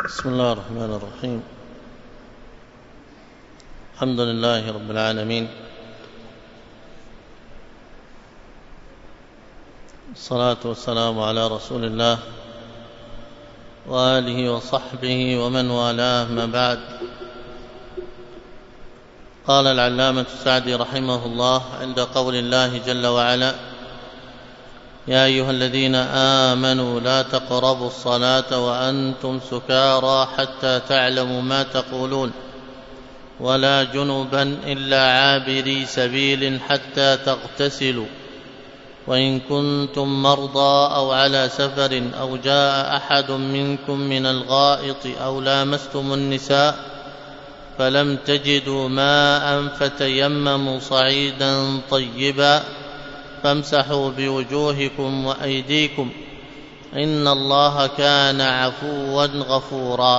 بسم الله الرحمن الرحيم. الحمد لله رب العالمين، الصلاة والسلام على رسول الله وآله وصحبه ومن والاه، ما بعد. قال العلامة السعدي رحمه الله عند قول الله جل وعلا: يا أيها الذين آمنوا لا تقربوا الصلاة وأنتم سكارى حتى تعلموا ما تقولون ولا جنبا إلا عابري سبيل حتى تغتسلوا وإن كنتم مرضى أو على سفر أو جاء أحد منكم من الغائط أو لامستم النساء فلم تجدوا ماء فتيمموا صعيدا طيبا فامسحوا بوجوهكم وأيديكم إن الله كان عفوا غفورا.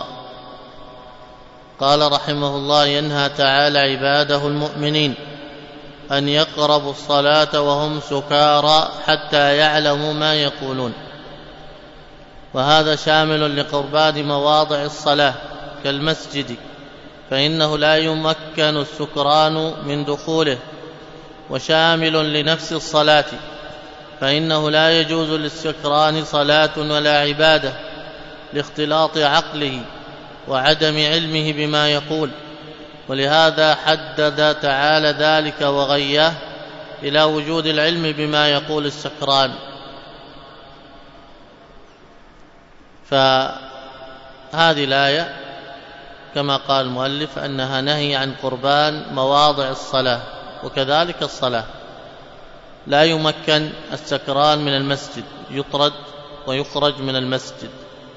قال رحمه الله: ينهى تعالى عباده المؤمنين أن يقربوا الصلاة وهم سكارى حتى يعلموا ما يقولون، وهذا شامل لقربان مواضع الصلاة كالمسجد، فإنه لا يمكن السكران من دخوله، وشامل لنفس الصلاة، فإنه لا يجوز للسكران صلاة ولا عبادة لاختلاط عقله وعدم علمه بما يقول، ولهذا حدد تعالى ذلك وغياه إلى وجود العلم بما يقول السكران. فهذه الآية كما قال المؤلف أنها نهي عن قربان مواضع الصلاة، وكذلك الصلاة لا يمكن السكران من المسجد، يطرد ويخرج من المسجد،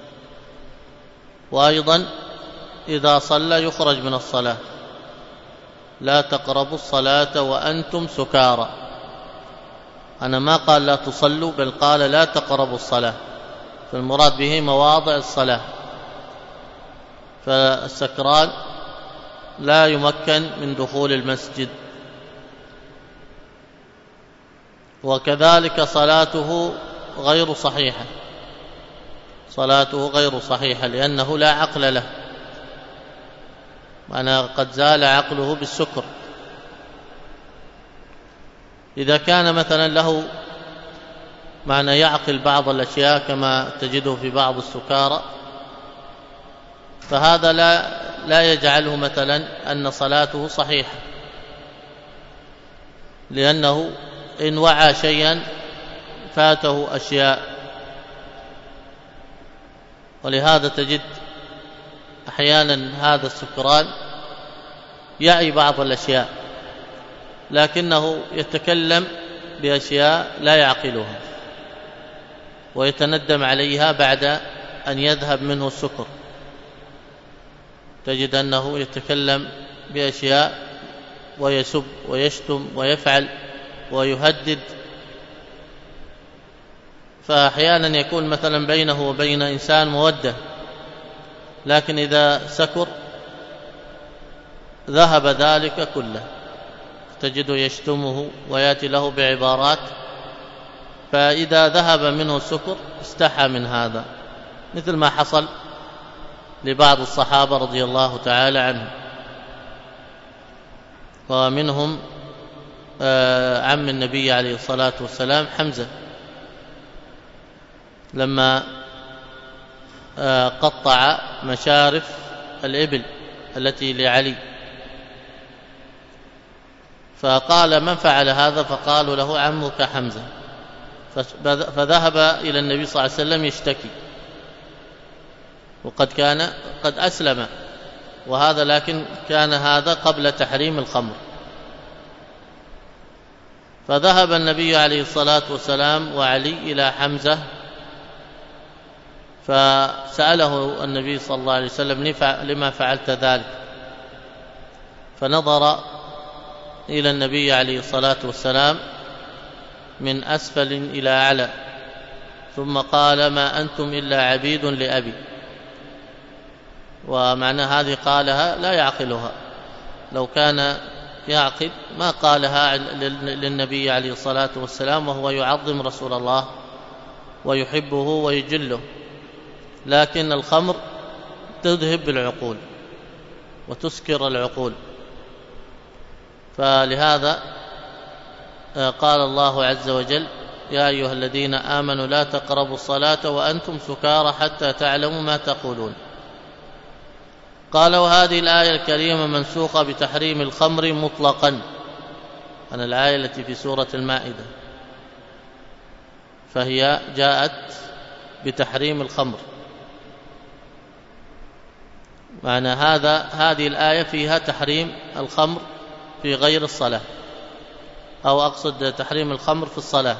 وأيضا إذا صلى يخرج من الصلاة. لا تقربوا الصلاة وأنتم سكارى، أنا ما قال لا تصلوا، بل قال لا تقربوا الصلاة، فالمراد به مواضع الصلاة. فالسكران لا يمكن من دخول المسجد، وكذلك صلاته غير صحيحة، صلاته غير صحيحة لأنه لا عقل له، معناه قد زال عقله بالسكر. إذا كان مثلا له معنى يعقل بعض الأشياء كما تجده في بعض السكارى، فهذا لا يجعله مثلا أن صلاته صحيحة، لأنه إن وعى شيئا فاته أشياء. ولهذا تجد أحيانا هذا السكران يعي بعض الأشياء لكنه يتكلم بأشياء لا يعقلها ويتندم عليها بعد أن يذهب منه السكر. تجد أنه يتكلم بأشياء ويسب ويشتم ويفعل ويهدد، فأحيانا يكون مثلا بينه وبين إنسان مودة، لكن إذا سكر ذهب ذلك كله، تجده يشتمه ويأتي له بعبارات، فإذا ذهب منه السكر استحى من هذا، مثل ما حصل لبعض الصحابة رضي الله تعالى عنهم، ومنهم عم النبي عليه الصلاة والسلام حمزة، لما قطع مشارف الإبل التي لعلي، فقال: من فعل هذا؟ فقالوا له: عمك حمزة. فذهب إلى النبي صلى الله عليه وسلم يشتكي، وقد كان قد أسلم، وهذا لكن كان هذا قبل تحريم الخمر. فذهب النبي عليه الصلاة والسلام وعلي إلى حمزة، فسأله النبي صلى الله عليه وسلم: لما فعلت ذلك؟ فنظر إلى النبي عليه الصلاة والسلام من أسفل إلى أعلى، ثم قال: ما أنتم إلا عبيد لأبي. ومعنى هذه قالها لا يعقلها، لو كان يعقل ما قالها للنبي عليه الصلاة والسلام وهو يعظم رسول الله ويحبه ويجله، لكن الخمر تذهب العقول وتسكر العقول. فلهذا قال الله عز وجل: يا أيها الذين آمنوا لا تقربوا الصلاة وأنتم سكارى حتى تعلموا ما تقولون. قال: وهذه الآية الكريمة منسوخة بتحريم الخمر مطلقا عن الآية التي في سورة المائدة، فهي جاءت بتحريم الخمر. معنى هذه الآية فيها تحريم الخمر في غير الصلاة، أو أقصد تحريم الخمر في الصلاة،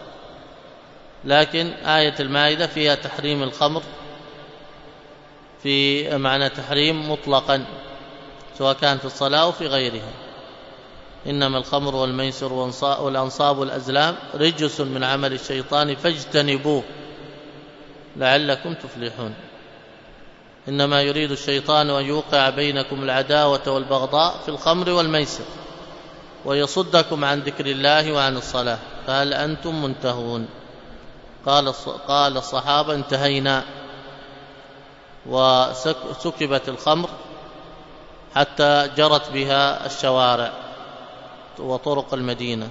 لكن آية المائدة فيها تحريم الخمر في معنى تحريم مطلقا، سواء كان في الصلاة أو في غيرها. إنما الخمر والميسر والأنصاب والأزلام رجس من عمل الشيطان فاجتنبوه لعلكم تفلحون. إنما يريد الشيطان أن يوقع بينكم العداوة والبغضاء في الخمر والميسر ويصدكم عن ذكر الله وعن الصلاة فهل أنتم منتهون؟ قال الصحابة: انتهينا. وسكبت الخمر حتى جرت بها الشوارع وطرق المدينة.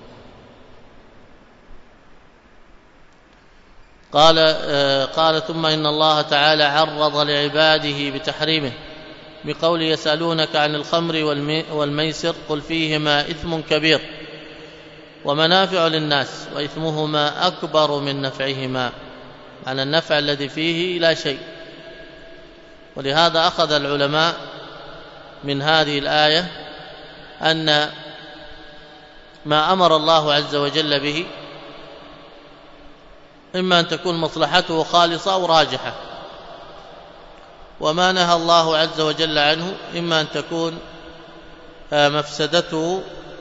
قال: ثم إن الله تعالى عرض لعباده بتحريمه بقول: يسألونك عن الخمر والميسر قل فيهما إثم كبير ومنافع للناس وإثمهما أكبر من نفعهما، عن النفع الذي فيه لا شيء. ولهذا أخذ العلماء من هذه الآية أن ما أمر الله عز وجل به إما أن تكون مصلحته خالصة أو راجحة، وما نهى الله عز وجل عنه إما أن تكون مفسدته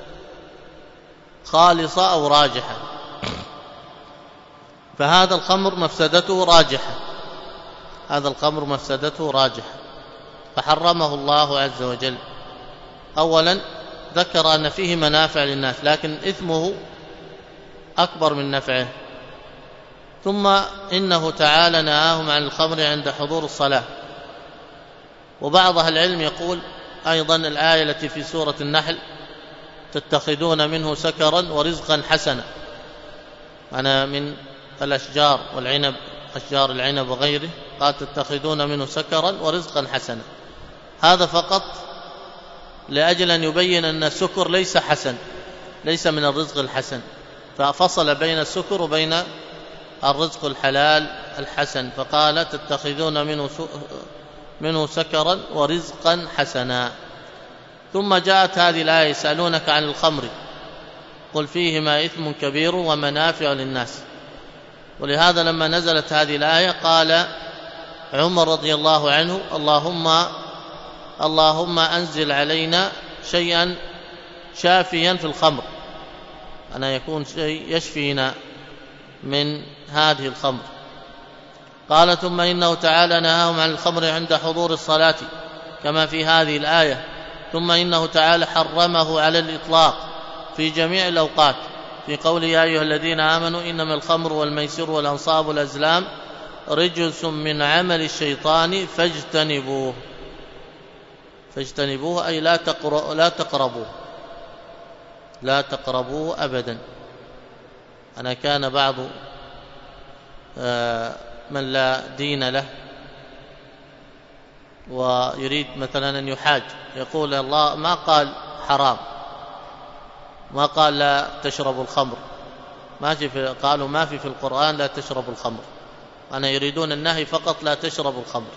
خالصة أو راجحة. فهذا الخمر مفسدته راجحة، هذا الخمر مفسدته راجحة، فحرمه الله عز وجل. أولا ذكر أن فيه منافع للناس لكن إثمه أكبر من نفعه. ثم إنه تعالى نهاهم عن الخمر عند حضور الصلاة. وبعض أهل العلم يقول أيضا الآية التي في سورة النحل: تتخذون منه سكرا ورزقا حسنا، أنا من الأشجار والعنب، أشجار العنب وغيره، قال: تتخذون منه سكرا ورزقا حسنا. هذا فقط لأجل أن يبين أن السكر ليس حسن، ليس من الرزق الحسن، ففصل بين السكر وبين الرزق الحلال الحسن، فقال: تتخذون منه سكرا ورزقا حسنا. ثم جاءت هذه الآية: يسألونك عن الخمر قل فيهما إثم كبير ومنافع للناس. ولهذا لما نزلت هذه الآية قال عمر رضي الله عنه: اللهم أنزل علينا شيئا شافيا في الخمر، أنا يكون شيء يشفينا من هذه الخمر. قال: ثم إنه تعالى نهاهم عن الخمر عند حضور الصلاة كما في هذه الآية. ثم إنه تعالى حرمه على الإطلاق في جميع الأوقات في قول: يا أيها الذين آمنوا إنما الخمر والميسر والأنصاب والأزلام رجس من عمل الشيطان فاجتنبوه. فاجتنبوه أي لا تقربوه أبدا. أنا كان بعض من لا دين له ويريد مثلا أن يحاج يقول: الله ما قال حرام، ما قال لا تشربوا الخمر، قالوا ما في القرآن لا تشربوا الخمر، أنا يريدون النهي فقط لا تشربوا الخمر،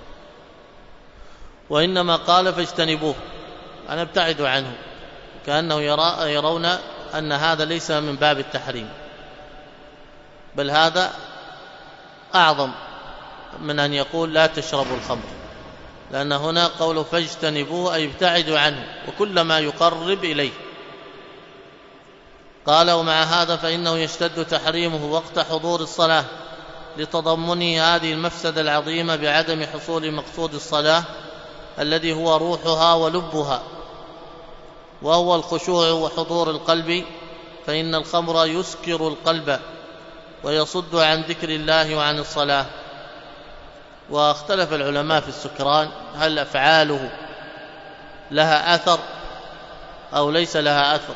وإنما قال فاجتنبوه، أنا ابتعدوا عنه، كأنه يرون أن هذا ليس من باب التحريم، بل هذا أعظم من أن يقول لا تشربوا الخمر، لأن هنا قول فاجتنبوه أي ابتعدوا عنه وكل ما يقرب إليه. قال: ومع هذا فإنه يشتد تحريمه وقت حضور الصلاة لتضمنه هذه المفسدة العظيمة بعدم حصول مقصود الصلاة الذي هو روحها ولبها، وهو الخشوع وحضور القلب، فإن الخمر يسكر القلب ويصد عن ذكر الله وعن الصلاة. واختلف العلماء في السكران هل أفعاله لها أثر أو ليس لها أثر.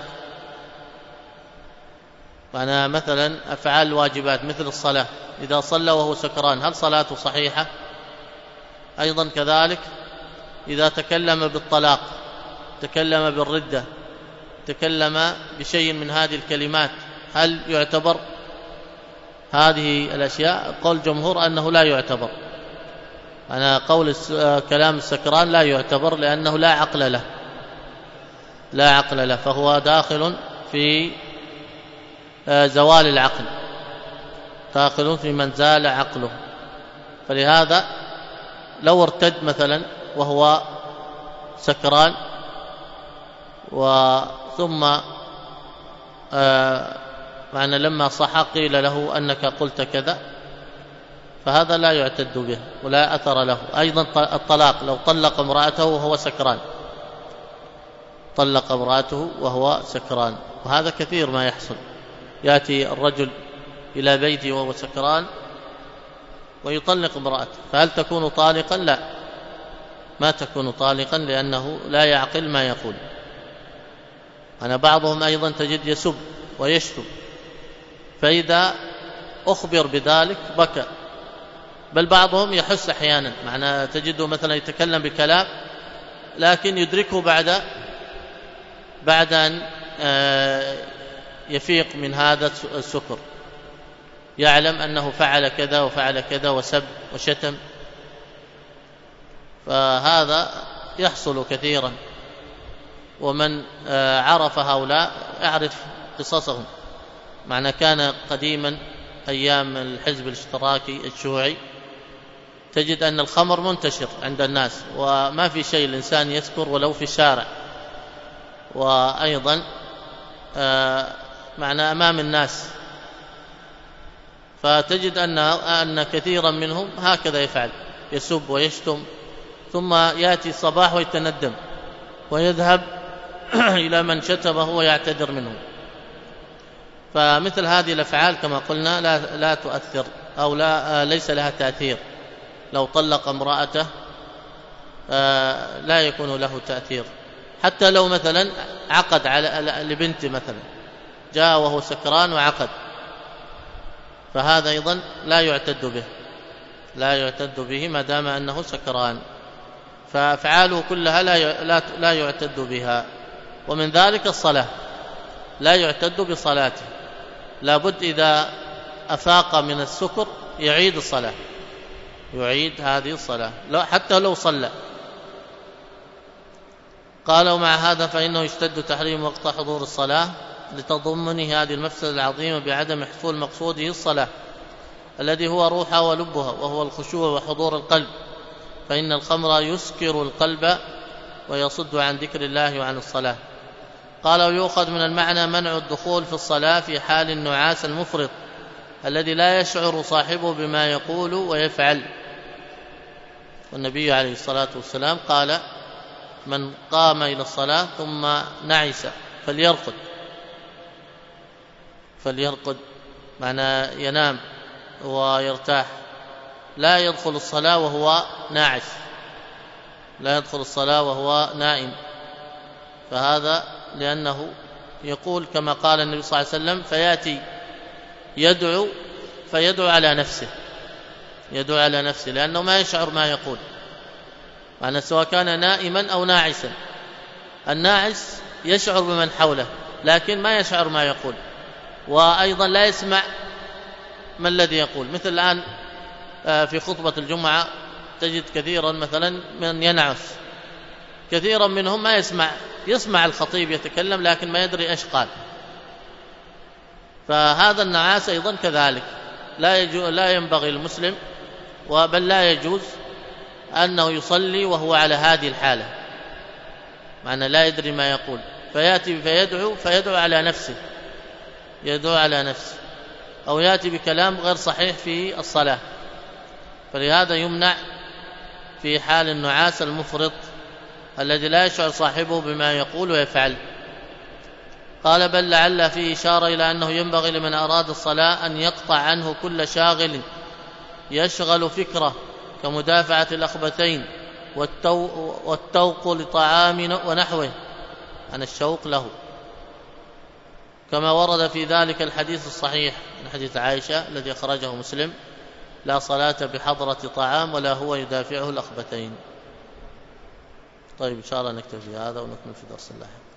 معناها مثلا أفعال الواجبات مثل الصلاة، إذا صلى وهو سكران هل صلاته صحيحة؟ أيضا كذلك إذا تكلم بالطلاق، تكلم بالردة، تكلم بشيء من هذه الكلمات هل يعتبر؟ هذه الأشياء قول جمهور أنه لا يعتبر. أنا قول كلام السكران لا يعتبر لأنه لا عقل له، لا عقل له، فهو داخل في زوال العقل، داخل في من زال عقله. فلهذا لو ارتد مثلا وهو سكران ثم معنى لما صح قيل له أنك قلت كذا، فهذا لا يعتد به ولا أثر له. أيضا الطلاق، لو طلق امرأته وهو سكران، طلق امرأته وهو سكران، وهذا كثير ما يحصل، يأتي الرجل إلى بيته وهو سكران ويطلق امرأته، فهل تكون طالقا؟ لا، ما تكون طالقا لأنه لا يعقل ما يقول. أنا بعضهم أيضا تجد يسب ويشتم، فإذا أخبر بذلك بكى، بل بعضهم يحس أحيانا، معناه تجده مثلا يتكلم بكلام لكن يدركه بعد أن يفيق من هذا السكر، يعلم أنه فعل كذا وفعل كذا وسب وشتم. فهذا يحصل كثيرا، ومن عرف هؤلاء يعرف قصصهم. معنى كان قديما أيام الحزب الاشتراكي الشيوعي تجد أن الخمر منتشر عند الناس، وما في شيء الإنسان يسكر ولو في الشارع، وأيضا معنى أمام الناس، فتجد أن كثيرا منهم هكذا يفعل، يسب ويشتم، ثم يأتي الصباح ويتندم ويذهب إلى من شتمه ويعتذر منه. فمثل هذه الأفعال كما قلنا لا تؤثر أو ليس لها تأثير. لو طلق امرأته لا يكون له تأثير، حتى لو مثلا عقد لبنت مثلا، جاء وهو سكران وعقد، فهذا أيضا لا يعتد به ما دام أنه سكران، فأفعاله كلها لا يعتد بها. ومن ذلك الصلاة، لا يعتد بصلاته، لابد إذا أفاق من السكر يعيد الصلاة، يعيد هذه الصلاة حتى لو صلى. قالوا مع هذا فإنه يشتد تحريم وقت حضور الصلاة لتضمنه هذه المفسدة العظيمة بعدم حصول مقصوده الصلاة الذي هو روحها ولبها، وهو الخشوع وحضور القلب، فإن الخمر يسكر القلب ويصد عن ذكر الله وعن الصلاة. قال ويؤخذ من المعنى منع الدخول في الصلاة في حال النعاس المفرط الذي لا يشعر صاحبه بما يقول ويفعل. والنبي عليه الصلاة والسلام قال من قام إلى الصلاة ثم نعس فليرقد، معنى ينام ويرتاح، لا يدخل الصلاة وهو ناعس، لا يدخل الصلاة وهو نائم. فهذا لأنه يقول كما قال النبي صلى الله عليه وسلم فيأتي فيدعو على نفسه لأنه ما يشعر ما يقول، معنى سواء كان نائما أو ناعسا. الناعس يشعر بمن حوله لكن ما يشعر ما يقول، وأيضا لا يسمع ما الذي يقول. مثل الآن في خطبة الجمعة تجد كثيرا مثلا من ينعس، كثيرا منهم ما يسمع الخطيب يتكلم لكن ما يدري إيش قال. فهذا النعاس أيضا كذلك لا ينبغي المسلم، بل لا يجوز أنه يصلي وهو على هذه الحالة، معنى لا يدري ما يقول، فيأتي فيدعو على نفسه، أو يأتي بكلام غير صحيح في الصلاة. فلهذا يمنع في حال النعاس المفرط الذي لا يشعر صاحبه بما يقول ويفعل. قال بل لعل فيه إشارة إلى أنه ينبغي لمن أراد الصلاة أن يقطع عنه كل شاغل يشغل فكره كمدافعة الأخبثين والتوق لطعام ونحوه عن الشوق له، كما ورد في ذلك الحديث الصحيح من حديث عائشة الذي أخرجه مسلم: لا صلاة بحضرة طعام ولا هو يدافعه الأخبثين. طيب إن شاء الله نكتفي هذا ونكمل في درس اللاحق.